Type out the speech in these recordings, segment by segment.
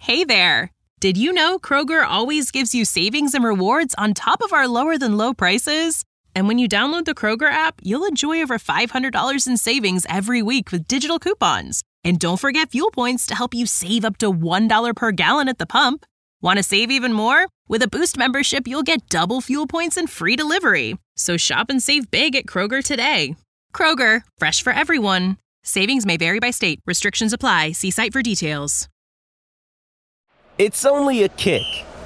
Hey there! Did you know Kroger always gives you savings and rewards on top of our lower-than-low prices? And when you download the Kroger app, you'll enjoy over $500 in savings every week with digital coupons. And don't forget fuel points to help you save up to $1 per gallon at the pump. Want to save even more? With a Boost membership, you'll get double fuel points and free delivery. So shop and save big at Kroger today. Kroger, fresh for everyone. Savings may vary by state. Restrictions apply. See site for details. It's only a kick,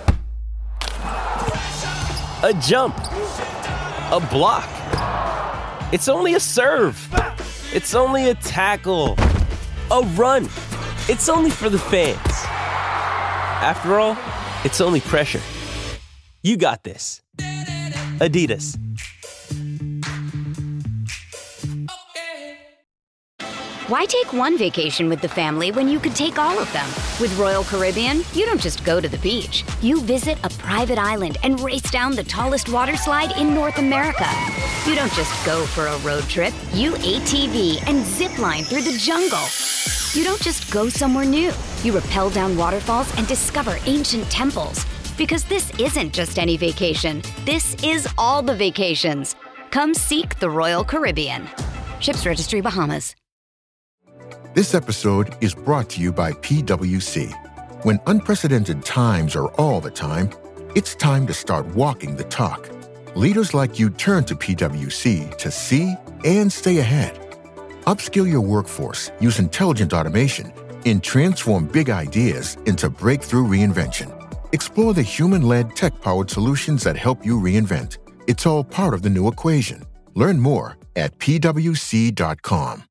a jump, a block. It's only a serve. It's only a tackle, a run. It's only for the fans. After all, it's only pressure. You got this. Adidas. Why take one vacation with the family when you could take all of them? With Royal Caribbean, you don't just go to the beach. You visit a private island and race down the tallest water slide in North America. You don't just go for a road trip. You ATV and zip line through the jungle. You don't just go somewhere new. You rappel down waterfalls and discover ancient temples. Because this isn't just any vacation. This is all the vacations. Come seek the Royal Caribbean. Ships Registry, Bahamas. This episode is brought to you by PwC. When unprecedented times are all the time, it's time to start walking the talk. Leaders like you turn to PwC to see and stay ahead. Upskill your workforce, use intelligent automation, and transform big ideas into breakthrough reinvention. Explore the human-led tech-powered solutions that help you reinvent. It's all part of the new equation. Learn more at pwc.com.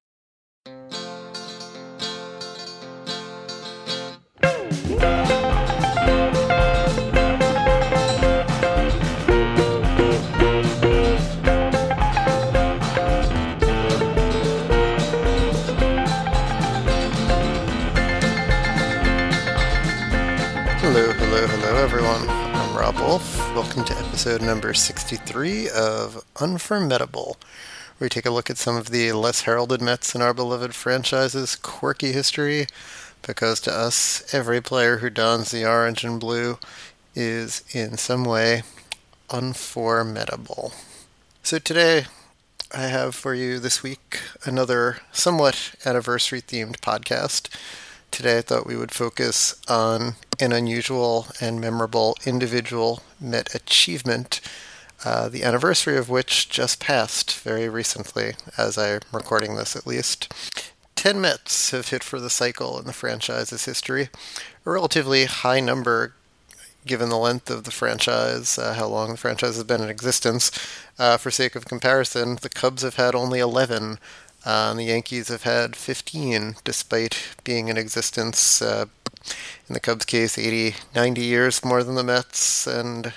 Hello everyone. I'm Rob Wolf. Welcome to episode number 63 of Unformidable, where we take a look at some of the less heralded Mets in our beloved franchise's quirky history, because to us, every player who dons the orange and blue is in some way unformidable. So today, I have for you this week another somewhat anniversary-themed podcast. Today I thought we would focus on an unusual and memorable individual Met achievement, the anniversary of which just passed very recently, as I'm recording this at least. 10 Mets have hit for the cycle in the franchise's history, a relatively high number given the length of the franchise, how long the franchise has been in existence. For sake of comparison, the Cubs have had only 11, and the Yankees have had 15, despite being in existence, in the Cubs' case, 80, 90 years more than the Mets, and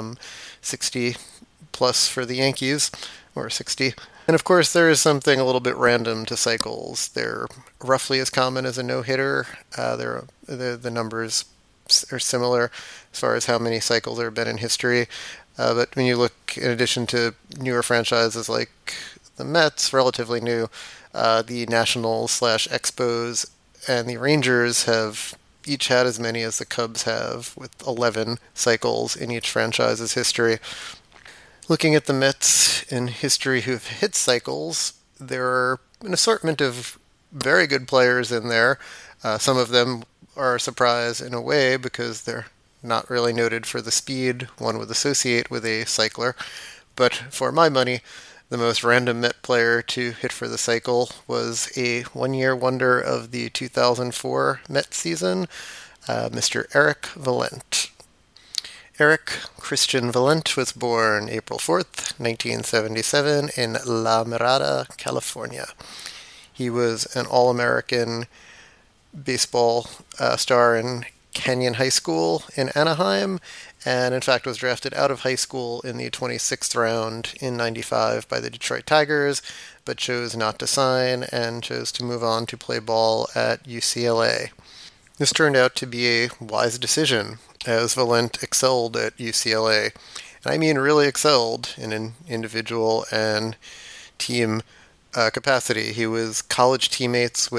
60 plus for the Yankees, or 60. And of course, there is something a little bit random to cycles. They're roughly as common as a no-hitter. The numbers are similar as far as how many cycles there have been in history. But when you look, in addition to newer franchises like the Mets, relatively new, the Nationals/Expos and the Rangers have each had as many as the Cubs have, with 11 cycles in each franchise's history. Looking at the Mets in history who've hit cycles, there are an assortment of very good players in there. Some of them are a surprise in a way because they're not really noted for the speed one would associate with a cycler. But for my money, the most random Met player to hit for the cycle was a one-year wonder of the 2004 Met season, Mr. Erik Valent. Erik Christian Valent was born April 4th, 1977 in La Mirada, California. He was an All-American baseball star in Kenyon High School in Anaheim, and in fact was drafted out of high school in the 26th round in '95 by the Detroit Tigers, but chose not to sign and chose to move on to play ball at UCLA. This turned out to be a wise decision, as Valent excelled at UCLA. And I mean really excelled in an individual and team capacity. He was college teammates with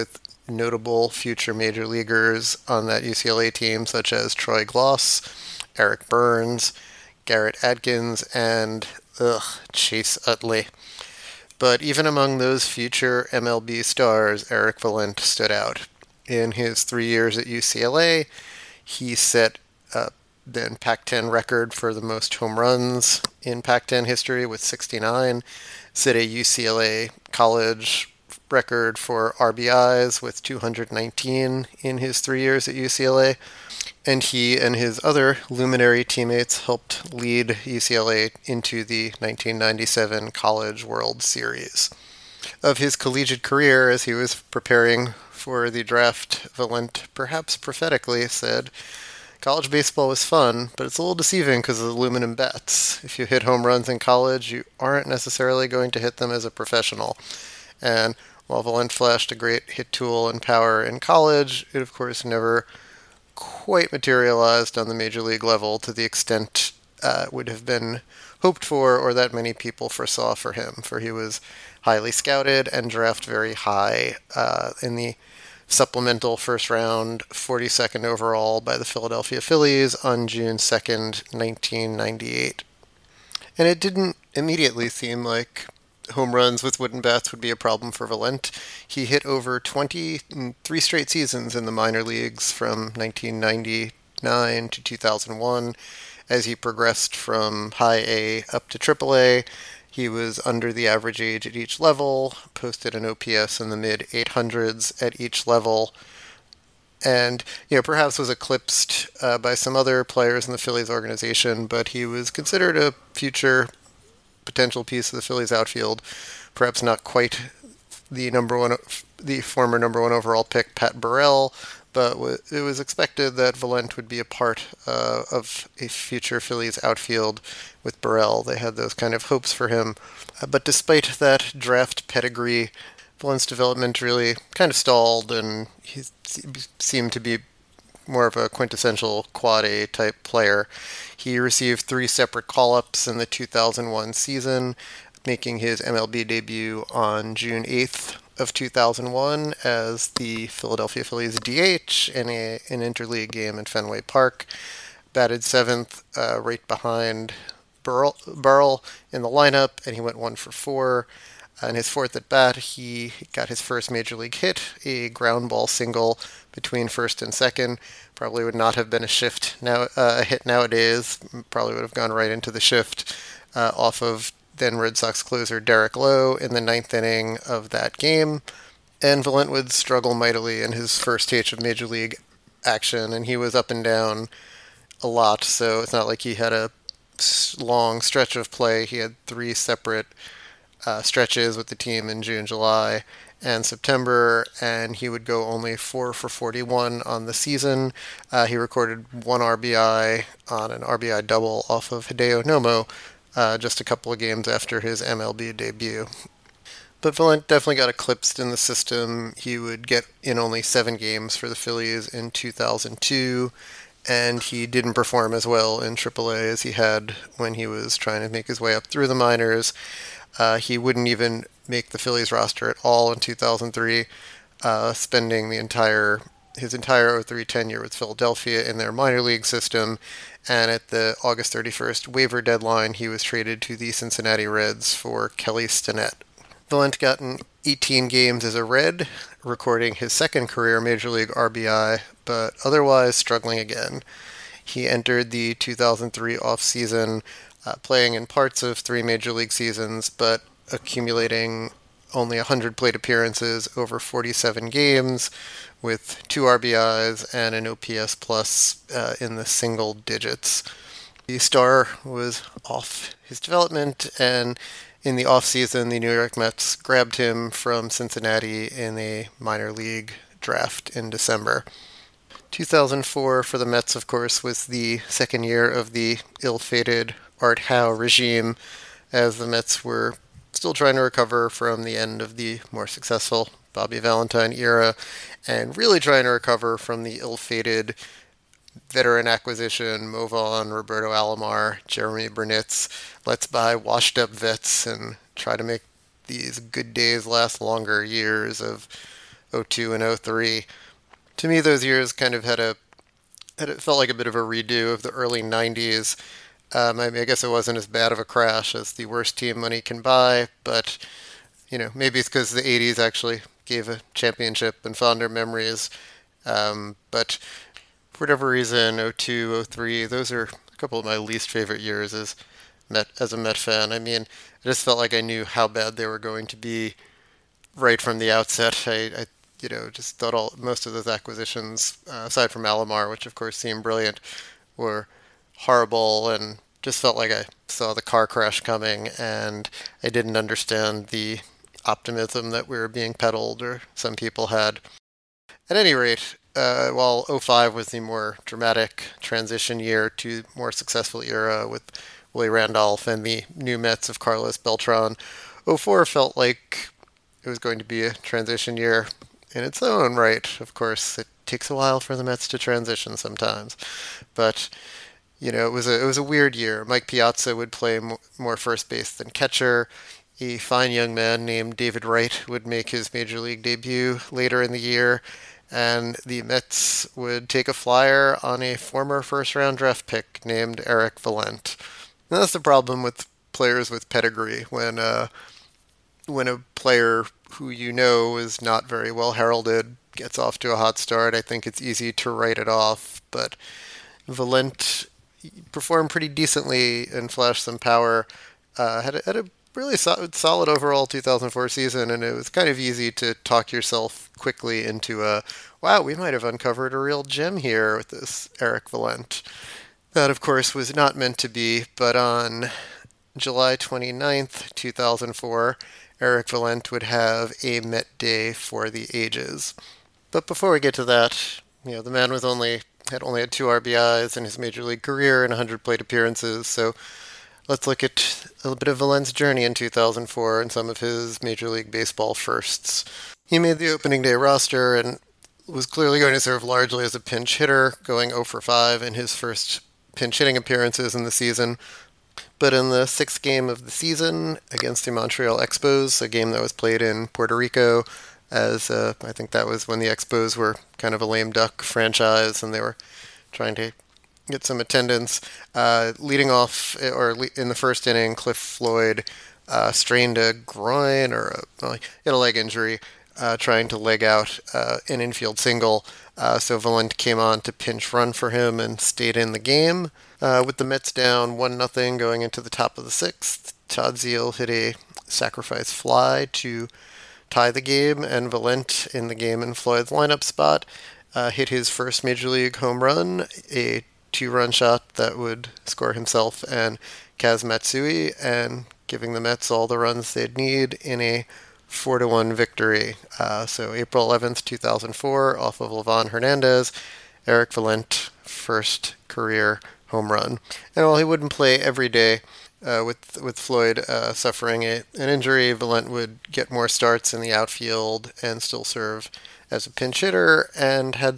notable future major leaguers on that UCLA team, such as Troy Gloss, Eric Burns, Garrett Adkins, and Chase Utley. But even among those future MLB stars, Eric Valent stood out. In his 3 years at UCLA, he set a then Pac-10 record for the most home runs in Pac-10 history with 69, set a UCLA college record for RBIs with 219 in his 3 years at UCLA, and he and his other luminary teammates helped lead UCLA into the 1997 College World Series. Of his collegiate career, as he was preparing for the draft, Valent perhaps prophetically said, "College baseball was fun, but it's a little deceiving because of the aluminum bats. If you hit home runs in college, you aren't necessarily going to hit them as a professional." And while Valent flashed a great hit tool and power in college, it of course never quite materialized on the major league level to the extent would have been hoped for or that many people foresaw for him, for he was highly scouted and drafted very high in the supplemental first round, 42nd overall by the Philadelphia Phillies on June 2nd, 1998. And it didn't immediately seem like home runs with wooden bats would be a problem for Valent. He hit over 20 in 3 straight seasons in the minor leagues from 1999 to 2001. As he progressed from high A up to triple A, he was under the average age at each level, posted an OPS in the mid-800s at each level, and perhaps was eclipsed by some other players in the Phillies organization, but he was considered a future potential piece of the Phillies outfield, perhaps not quite the former number one overall pick, Pat Burrell, but it was expected that Valent would be a part of a future Phillies outfield with Burrell. They had those kind of hopes for him. But despite that draft pedigree, Valent's development really kind of stalled, and he seemed to be more of a quintessential quad A type player. He received 3 separate call-ups in the 2001 season, making his MLB debut on June 8th of 2001 as the Philadelphia Phillies DH in an interleague game in Fenway Park. Batted 7th, right behind Burrell in the lineup, and he went 1 for 4. In his 4th at bat, he got his first major league hit, a ground ball single between first and second. Probably would not have been a hit nowadays. Probably would have gone right into the shift off of then Red Sox closer Derek Lowe in the 9th inning of that game. And Valent would struggle mightily in his first taste of major league action, and he was up and down a lot, so it's not like he had a long stretch of play. He had 3 separate stretches with the team in June, July, and September, and he would go only 4 for 41 on the season. He recorded 1 RBI on an RBI double off of Hideo Nomo just a couple of games after his MLB debut. But Valent definitely got eclipsed in the system. He would get in only 7 games for the Phillies in 2002, and he didn't perform as well in AAA as he had when he was trying to make his way up through the minors. He wouldn't even make the Phillies roster at all in 2003, spending his entire 03 tenure with Philadelphia in their minor league system, and at the August 31st waiver deadline, he was traded to the Cincinnati Reds for Kelly Stinnett. Valent got in 18 games as a Red, recording his second career Major League RBI, but otherwise struggling again. He entered the 2003 offseason playing in parts of 3 Major League seasons, but accumulating only 100 plate appearances over 47 games with 2 RBIs and an OPS plus in the single digits. The star was off his development, and in the offseason, the New York Mets grabbed him from Cincinnati in a minor league draft in December. 2004 for the Mets, of course, was the second year of the ill-fated Art Howe regime, as the Mets were still trying to recover from the end of the more successful Bobby Valentine era, and really trying to recover from the ill-fated veteran acquisition, Mo Vaughn, Roberto Alomar, Jeremy Burnitz. Let's buy washed-up vets and try to make these good days last longer years of '02 and '03. To me, those years kind of it felt like a bit of a redo of the early '90s. I guess it wasn't as bad of a crash as the worst team money can buy, but maybe it's because the '80s actually gave a championship and fonder memories. But for whatever reason, '02, '03, those are a couple of my least favorite years as a Met fan. I mean, I just felt like I knew how bad they were going to be right from the outset. I just thought most of those acquisitions, aside from Alomar, which of course seemed brilliant, were horrible, and just felt like I saw the car crash coming, and I didn't understand the optimism that we were being peddled, or some people had. At any rate, while '05 was the more dramatic transition year to more successful era with Willie Randolph and the new Mets of Carlos Beltran, '04 felt like it was going to be a transition year in its own right. Of course, it takes a while for the Mets to transition sometimes, but it was a weird year. Mike Piazza would play more first base than catcher. A fine young man named David Wright would make his major league debut later in the year, and the Mets would take a flyer on a former first-round draft pick named Eric Valent. And that's the problem with players with pedigree. When a player who is not very well heralded gets off to a hot start, I think it's easy to write it off. But Valent performed pretty decently and flashed some power. Had a really solid overall 2004 season, and it was kind of easy to talk yourself quickly into wow, we might have uncovered a real gem here with this Eric Valent. That, of course, was not meant to be, but on July 29th, 2004, Eric Valent would have a Met day for the ages. But before we get to that, the man had only had 2 RBIs in his major league career and 100 plate appearances, so let's look at a little bit of Valent's journey in 2004 and some of his Major League Baseball firsts. He made the opening day roster and was clearly going to serve largely as a pinch hitter, going 0 for 5 in his first pinch hitting appearances in the season. But in the 6th game of the season against the Montreal Expos, a game that was played in Puerto Rico, as I think that was when the Expos were kind of a lame duck franchise and they were trying to get some attendance. Leading off, or in the first inning, Cliff Floyd strained a groin or he had a leg injury, trying to leg out an infield single. So Valent came on to pinch run for him and stayed in the game. With the Mets down 1-0 going into the top of the 6th, Todd Zeile hit a sacrifice fly to tie the game, and Valent, in the game in Floyd's lineup spot, hit his first Major League home run, a 2-run shot that would score himself and Kaz Matsui, and giving the Mets all the runs they'd need in a 4-1 victory. So April 11th, 2004, off of Livan Hernandez, Eric Valent, first career home run. And while he wouldn't play every day, with Floyd suffering an injury, Valent would get more starts in the outfield and still serve as a pinch hitter, and had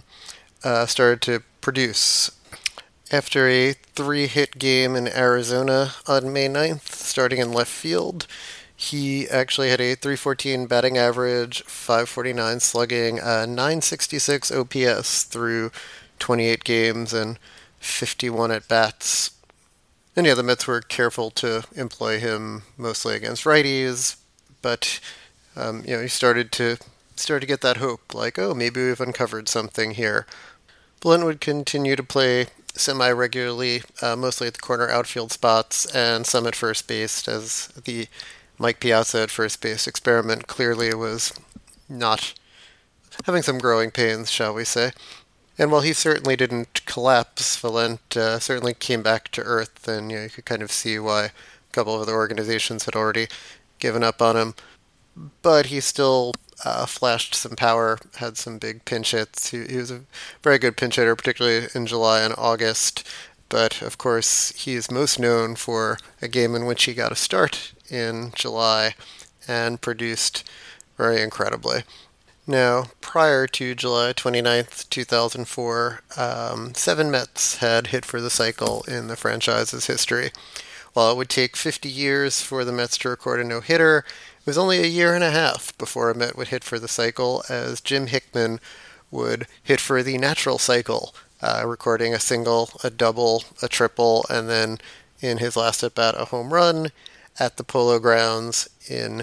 started to produce. After a 3-hit game in Arizona on May 9th, starting in left field, he actually had a .314 batting average, .549 slugging, 966 OPS through 28 games and 51 at-bats. And the Mets were careful to employ him mostly against righties, but he started to get that hope, like, oh, maybe we've uncovered something here. Valent would continue to play semi-regularly, mostly at the corner outfield spots and some at first base, as the Mike Piazza at first base experiment clearly was not having some growing pains, shall we say. And while he certainly didn't collapse, Valent certainly came back to earth, and you could kind of see why a couple of other organizations had already given up on him. But he still flashed some power, had some big pinch hits. He was a very good pinch hitter, particularly in July and August. But, of course, he is most known for a game in which he got a start in July and produced very incredibly. Now, prior to July 29th, 2004, 7 Mets had hit for the cycle in the franchise's history. While it would take 50 years for the Mets to record a no-hitter, It was only a year and a half before a Met would hit for the cycle, as Jim Hickman would hit for the natural cycle, recording a single, a double, a triple, and then in his last at-bat, a home run at the Polo Grounds in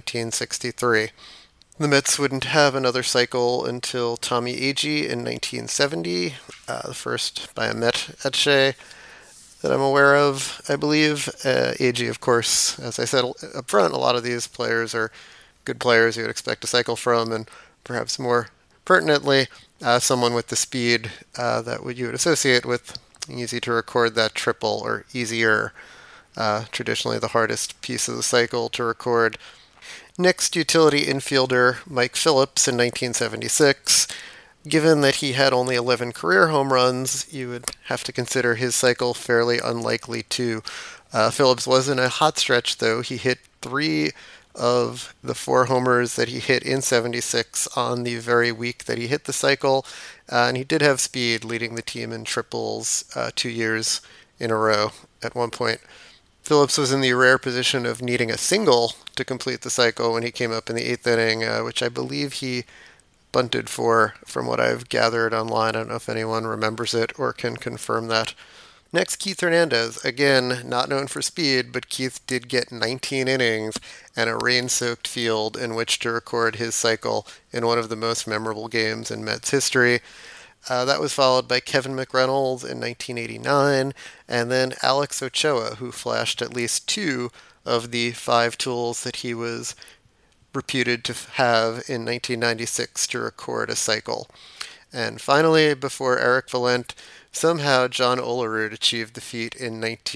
1963. The Mets wouldn't have another cycle until Tommy Agee in 1970, the first by a Met at Shea that I'm aware of, I believe. Agee, of course, as I said up front, a lot of these players are good players you would expect a cycle from, and perhaps more pertinently, someone with the speed that you would associate with easy to record that triple, or easier, traditionally the hardest piece of the cycle to record. Next, utility infielder Mike Phillips in 1976. Given that he had only 11 career home runs, you would have to consider his cycle fairly unlikely too. Phillips was in a hot stretch, though. He hit 3 of the 4 homers that he hit in 76 on the very week that he hit the cycle, and he did have speed, leading the team in triples 2 years in a row at one point. Phillips was in the rare position of needing a single to complete the cycle when he came up in the 8th inning, which I believe he bunted for, from what I've gathered online. I don't know if anyone remembers it or can confirm that. Next, Keith Hernandez. Again, not known for speed, but Keith did get 19 innings and a rain-soaked field in which to record his cycle in one of the most memorable games in Mets history. That was followed by Kevin McReynolds in 1989, and then Alex Ochoa, who flashed at least 2 of the 5 tools that he was reputed to have in 1996 to record a cycle. And finally, before Eric Valent, somehow John Olerud achieved the feat in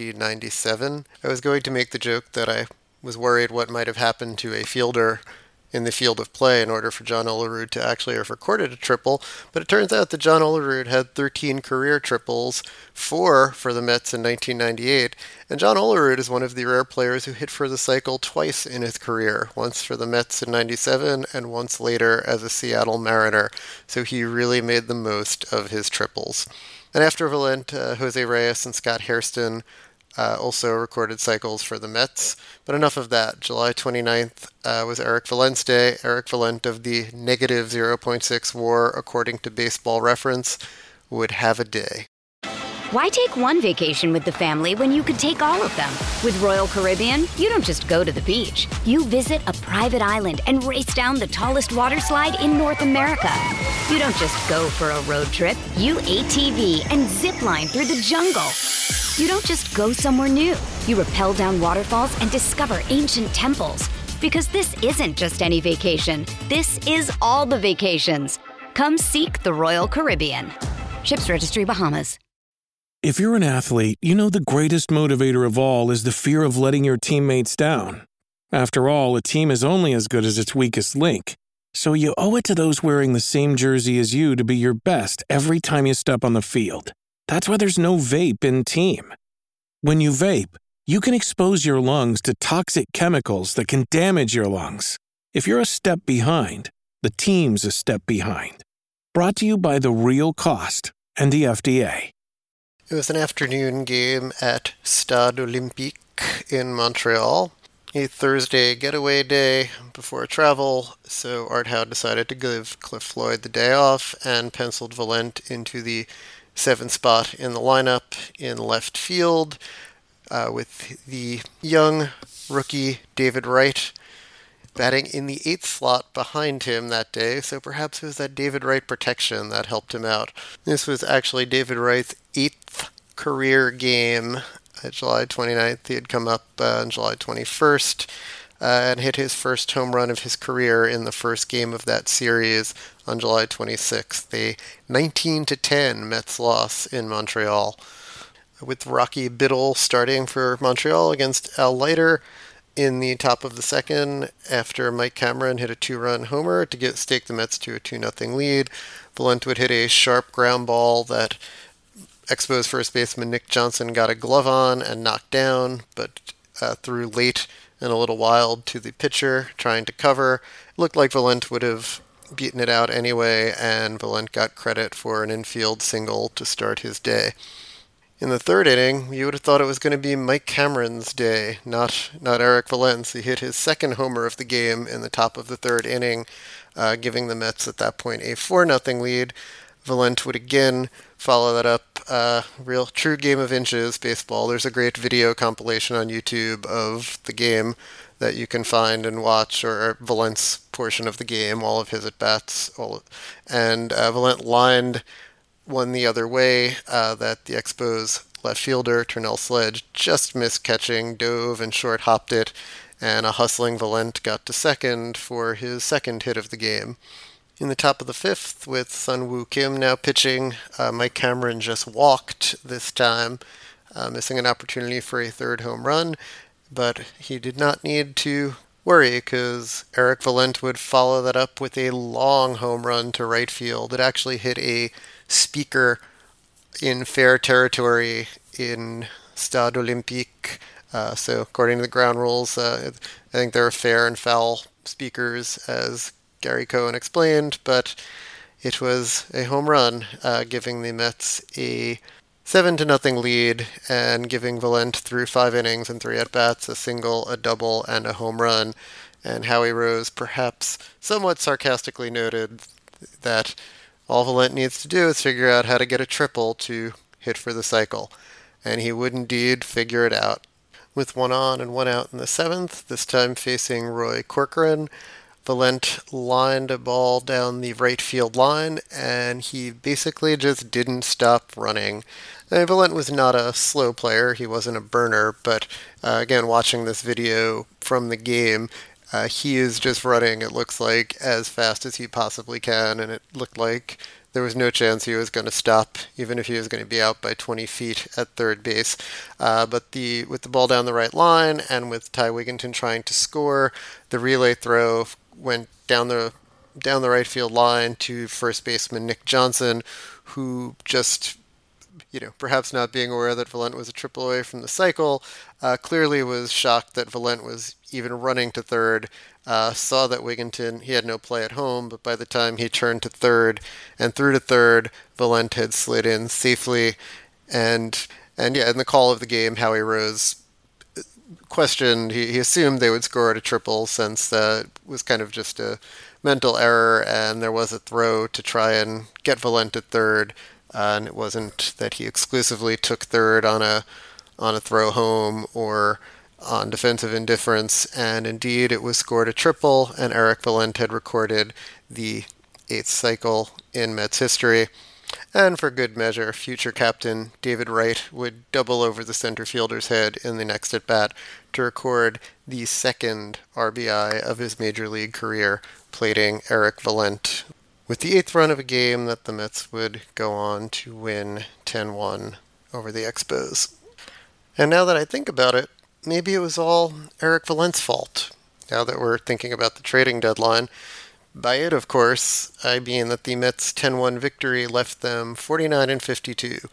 1997. I was going to make the joke that I was worried what might have happened to a fielder in the field of play in order for John Olerud to actually have recorded a triple, but it turns out that John Olerud had 13 career triples, 4 for the Mets in 1998, and John Olerud is one of the rare players who hit for the cycle twice in his career, once for the Mets in 97 and once later as a Seattle Mariner, so he really made the most of his triples. And after Valent, Jose Reyes and Scott Hairston also recorded cycles for the Mets. But enough of that. July 29th was Eric Valent's day. Eric Valent of the negative 0.6 WAR, according to Baseball Reference, would have a day. Why take one vacation with the family when you could take all of them? With Royal Caribbean, you don't just go to the beach. You visit a private island and race down the tallest water slide in North America. You don't just go for a road trip. You ATV and zip line through the jungle. You don't just go somewhere new. You rappel down waterfalls and discover ancient temples. Because this isn't just any vacation. This is all the vacations. Come seek the Royal Caribbean. Ships Registry, Bahamas. If you're an athlete, you know the greatest motivator of all is the fear of letting your teammates down. After all, a team is only as good as its weakest link. So you owe it to those wearing the same jersey as you to be your best every time you step on the field. That's why there's no vape in team. When you vape, you can expose your lungs to toxic chemicals that can damage your lungs. If you're a step behind, the team's a step behind. Brought to you by The Real Cost and the FDA. It was an afternoon game at Stade Olympique in Montreal, a Thursday getaway day before travel, so Art Howe decided to give Cliff Floyd the day off and penciled Valent into the 7th spot in the lineup in left field, with the young rookie David Wright batting in the 8th slot behind him that day, so perhaps it was that David Wright protection that helped him out. This was actually David Wright's 8th career game. July 29th, he had come up on July 21st and hit his first home run of his career in the first game of that series on July 26th, a 19-10 Mets loss in Montreal. With Rocky Biddle starting for Montreal against Al Leiter in the top of the second after Mike Cameron hit a 2-run homer to stake the Mets to a 2-0 lead. Valent would hit a sharp ground ball that Expos first baseman Nick Johnson got a glove on and knocked down, but threw late and a little wild to the pitcher trying to cover. It looked like Valent would have beaten it out anyway, and Valent got credit for an infield single to start his day. In the third inning, you would have thought it was going to be Mike Cameron's day, not Eric Valence. He hit his second homer of the game in the top of the third inning, giving the Mets at that point a 4-0 lead. Valente would again follow that up. Real true game of inches baseball. There's a great video compilation on YouTube of the game that you can find and watch, or Valente's portion of the game, all of his at-bats. And Valente lined one the other way that the Expos left fielder, Turnell Sledge, just missed catching, dove and short hopped it, and a hustling Valente got to second for his second hit of the game. In the top of the fifth, with Sun Woo Kim now pitching, Mike Cameron just walked this time, missing an opportunity for a third home run, but he did not need to worry because Eric Valente would follow that up with a long home run to right field. It actually hit a speaker in fair territory in Stade Olympique. So according to the ground rules, I think there are fair and foul speakers, as Gary Cohen explained, but it was a home run, giving the Mets a 7-0 lead and giving Valente through 5 innings and 3 at-bats, a single, a double, and a home run. And Howie Rose perhaps somewhat sarcastically noted that all Valente needs to do is figure out how to get a triple to hit for the cycle. And he would indeed figure it out. With 1 on and 1 out in the 7th, this time facing Roy Corcoran, Valente lined a ball down the right field line, and he basically just didn't stop running. Valente was not a slow player, he wasn't a burner, but again, watching this video from the game, he is just running, it looks like, as fast as he possibly can, and it looked like there was no chance he was going to stop, even if he was going to be out by 20 feet at third base. But with the ball down the right line, and with Ty Wigginton trying to score, the relay throw went down the right field line to first baseman Nick Johnson, who just, perhaps not being aware that Valente was a triple away from the cycle, clearly was shocked that Valente was even running to third, saw that Wigginton, he had no play at home, but by the time he turned to third and threw to third, Valente had slid in safely, and in the call of the game, Howie Rose questioned, he assumed they would score at a triple since it was kind of just a mental error, and there was a throw to try and get Valente at third, and it wasn't that he exclusively took third on a throw home or on defensive indifference, and indeed it was scored a triple, and Eric Valente had recorded the 8th cycle in Mets history. And for good measure, future captain David Wright would double over the center fielder's head in the next at-bat to record the second RBI of his major league career, plating Eric Valente with the 8th run of a game that the Mets would go on to win 10-1 over the Expos. And now that I think about it, maybe it was all Eric Valente's fault, now that we're thinking about the trading deadline. By it, of course, I mean that the Mets' 10-1 victory left them 49-52,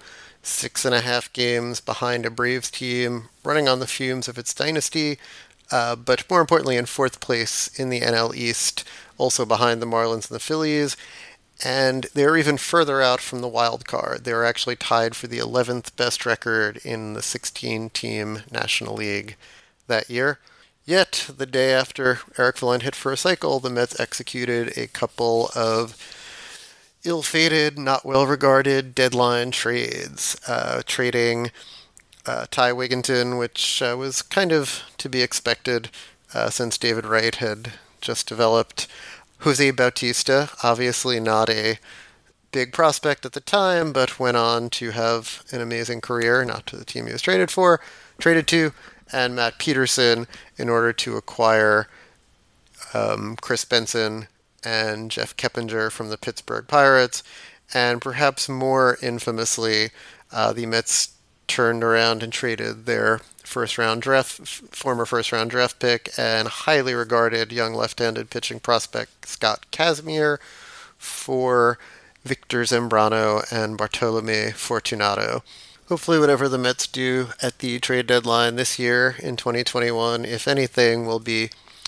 6.5 games behind a Braves team running on the fumes of its dynasty, but more importantly in 4th place in the NL East, also behind the Marlins and the Phillies, and they're even further out from the wild card. They were actually tied for the 11th best record in the 16-team National League that year. Yet, the day after Eric Valente hit for a cycle, the Mets executed a couple of ill-fated, not well-regarded deadline trades, trading Ty Wigginton, which was kind of to be expected since David Wright had just developed. Jose Bautista, obviously not a big prospect at the time, but went on to have an amazing career, not to the team he was traded to, and Matt Peterson in order to acquire Chris Benson and Jeff Keppinger from the Pittsburgh Pirates. And perhaps more infamously, the Mets turned around and traded their former first-round draft pick and highly regarded young left-handed pitching prospect Scott Kazmir for Victor Zambrano and Bartolome Fortunato. Hopefully whatever the Mets do at the trade deadline this year in 2021, if anything, will be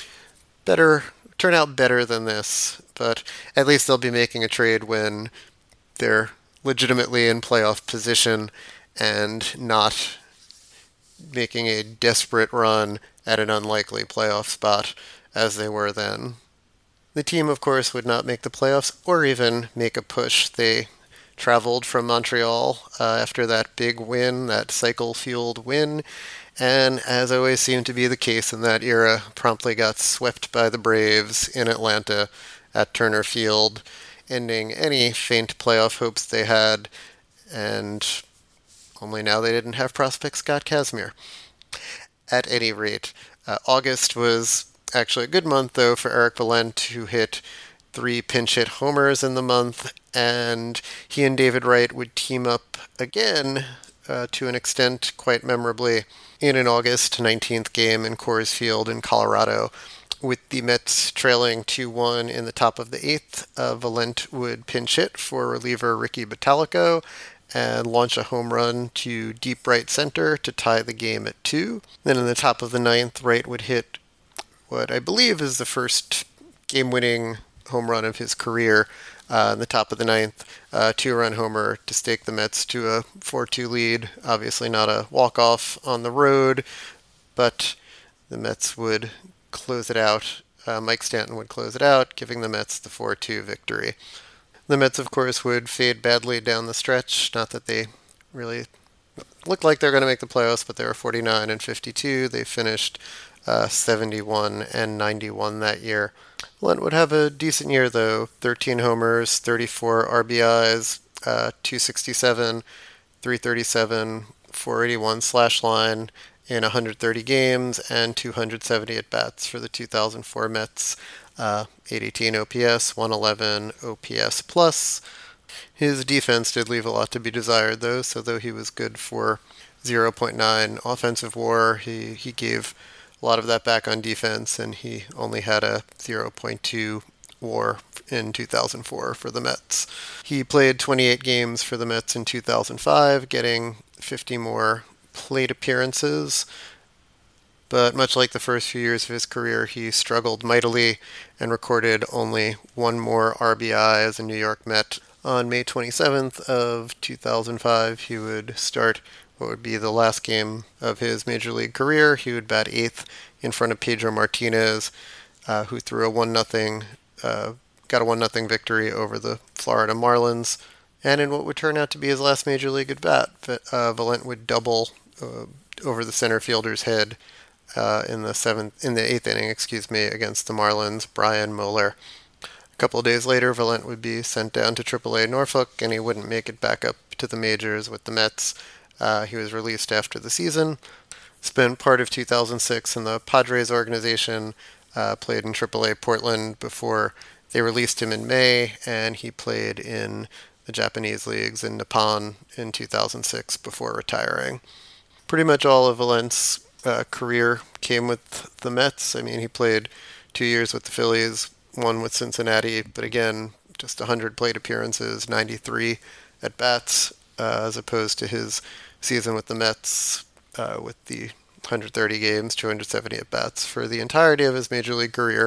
turn out better than this. But at least they'll be making a trade when they're legitimately in playoff position and not making a desperate run at an unlikely playoff spot as they were then. The team, of course, would not make the playoffs or even make a push. They traveled from Montreal after that big win, that cycle-fueled win, and as always seemed to be the case in that era, promptly got swept by the Braves in Atlanta at Turner Field, ending any faint playoff hopes they had, and only now they didn't have prospect Scott Kazmir. At any rate, August was actually a good month, though, for Eric Valent, who hit 3 pinch hit homers in the month, and he and David Wright would team up again to an extent quite memorably in an August 19th game in Coors Field in Colorado. With the Mets trailing 2-1 in the top of the 8th, Valent would pinch hit for reliever Ricky Bottalico and launch a home run to deep right center to tie the game at 2. Then in the top of the 9th, Wright would hit what I believe is the first game-winning home run of his career in the top of the 9th, 2-run homer to stake the Mets to a 4-2 lead. Obviously not a walk-off on the road, but the Mets would close it out. Mike Stanton would close it out, giving the Mets the 4-2 victory. The Mets, of course, would fade badly down the stretch. Not that they really looked like they're going to make the playoffs, but they were 49-52. They finished 71-91 that year. Valent would have a decent year, though. 13 homers, 34 RBIs, 267, 337, 481 slash line in 130 games, and 270 at-bats for the 2004 Mets. 818 OPS, 111 OPS plus. His defense did leave a lot to be desired, though, so though he was good for 0.9 offensive WAR, he gave a lot of that back on defense, and he only had a 0.2 WAR in 2004 for the Mets. He played 28 games for the Mets in 2005, getting 50 more plate appearances. But much like the first few years of his career, he struggled mightily and recorded only 1 more RBI as a New York Met. On May 27th of 2005, he would start what would be the last game of his Major League career. He would bat 8th in front of Pedro Martinez, who threw a 1-0, got a 1-0 victory over the Florida Marlins. And in what would turn out to be his last Major League at bat, Valent would double over the center fielder's head in the 8th inning, against the Marlins, Brian Moeller. A couple of days later, Valent would be sent down to AAA Norfolk, and he wouldn't make it back up to the majors with the Mets. He was released after the season. Spent part of 2006 in the Padres organization, played in AAA Portland before they released him in May, and he played in the Japanese leagues in Nippon in 2006 before retiring. Pretty much all of Valent's career came with the Mets. I mean, he played 2 years with the Phillies, 1 with Cincinnati, but again, just 100 plate appearances, 93 at-bats, as opposed to his season with the Mets with the 130 games, 270 at-bats. For the entirety of his Major League career,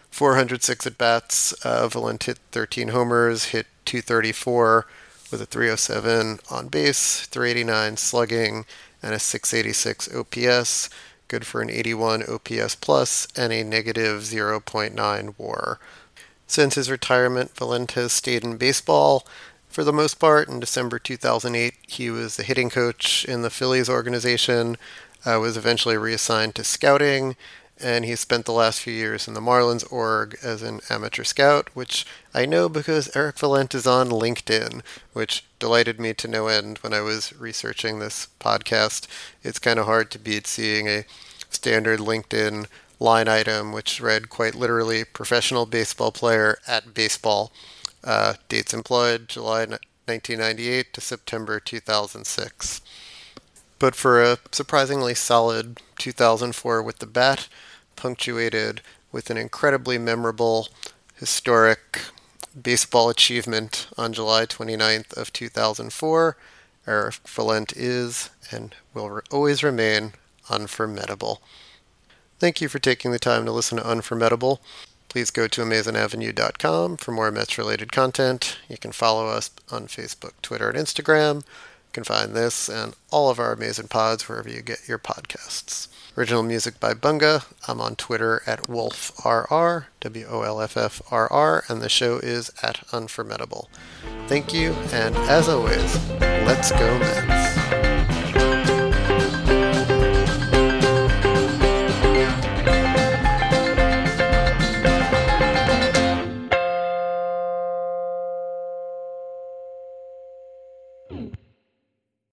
406 at-bats. Valent hit 13 homers, hit 234 with a 307 on base, 389 slugging, and a 686 OPS, good for an 81 OPS plus and a negative 0.9 WAR. Since his retirement, Valent has stayed in baseball for the most part. In December 2008, he was the hitting coach in the Phillies organization, was eventually reassigned to scouting, and he spent the last few years in the Marlins org as an amateur scout, which I know because Eric Valent is on LinkedIn, which delighted me to no end when I was researching this podcast. It's kind of hard to beat seeing a standard LinkedIn line item, which read quite literally, professional baseball player at baseball. Dates employed, July 1998 to September 2006. But for a surprisingly solid 2004 with the bat, punctuated with an incredibly memorable, historic baseball achievement on July 29th of 2004, Eric Valent is and will always remain unformidable. Thank you for taking the time to listen to Unformidable. Please go to AmazingAvenue.com for more Mets-related content. You can follow us on Facebook, Twitter, and Instagram. You can find this and all of our amazing pods wherever you get your podcasts. Original music by Bunga. I'm on Twitter at WolffRR, WOLFFRR, and the show is at Unformidable. Thank you, and as always, let's go Mets.